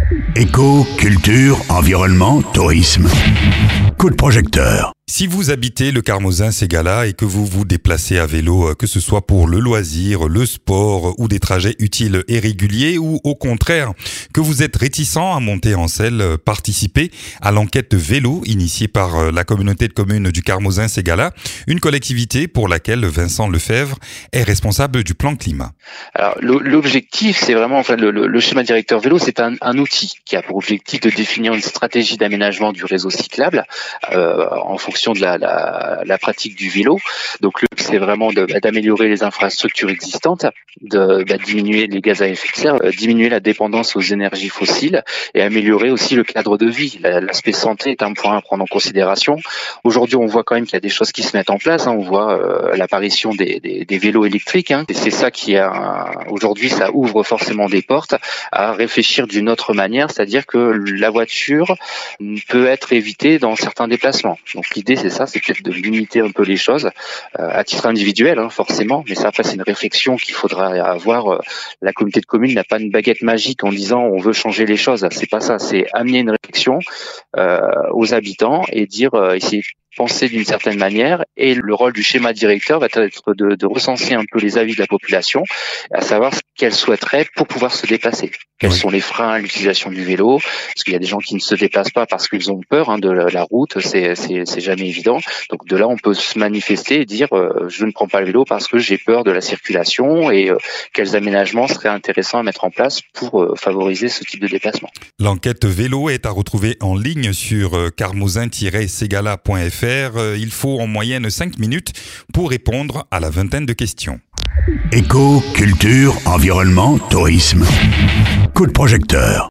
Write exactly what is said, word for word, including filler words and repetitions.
Éco, culture, environnement, tourisme. Coup de projecteur. Si vous habitez le Carmozin-Ségala et que vous vous déplacez à vélo, que ce soit pour le loisir, le sport ou des trajets utiles et réguliers, ou au contraire, que vous êtes réticent à monter en selle, participez à l'enquête vélo initiée par la communauté de communes du Carmozin-Ségala, une collectivité pour laquelle Vincent Lefebvre est responsable du plan climat. Alors l'objectif, c'est vraiment, enfin le, le, le schéma directeur vélo, c'est un, un outil qui a pour objectif de définir une stratégie d'aménagement du réseau cyclable euh, en fonction de la, la, la pratique du vélo. Donc le but, c'est vraiment de, d'améliorer les infrastructures existantes, de, de diminuer les gaz à effet de serre, de diminuer la dépendance aux énergies fossiles et améliorer aussi le cadre de vie. L'aspect santé est un point à prendre en considération. Aujourd'hui, on voit quand même qu'il y a des choses qui se mettent en place. Hein. On voit euh, l'apparition des, des, des vélos électriques. Hein. Et c'est ça qui a aujourd'hui, ça ouvre forcément des portes à réfléchir d'une autre manière, c'est-à-dire que la voiture peut être évitée dans certains déplacements. Donc l'idée, c'est ça, c'est peut-être de limiter un peu les choses euh, à titre individuel, hein, forcément. Mais ça, après, c'est une réflexion qu'il faudra avoir. Euh, la communauté de communes n'a pas une baguette magique en disant on veut changer les choses. C'est pas ça. C'est amener une réflexion euh, aux habitants et dire euh, essayer penser d'une certaine manière, et le rôle du schéma directeur va être de, de recenser un peu les avis de la population, à savoir ce qu'elle souhaiterait pour pouvoir se déplacer. Quels oui. sont les freins à l'utilisation du vélo, parce qu'il y a des gens qui ne se déplacent pas parce qu'ils ont peur hein, de la route, c'est, c'est, c'est jamais évident. Donc de là, on peut se manifester et dire euh, je ne prends pas le vélo parce que j'ai peur de la circulation, et euh, quels aménagements seraient intéressants à mettre en place pour euh, favoriser ce type de déplacement. L'enquête vélo est à retrouver en ligne sur euh, carmozin tiret ségala point f r. Il faut en moyenne cinq minutes pour répondre à la vingtaine de questions. Éco, culture, environnement, tourisme. Coup de projecteur.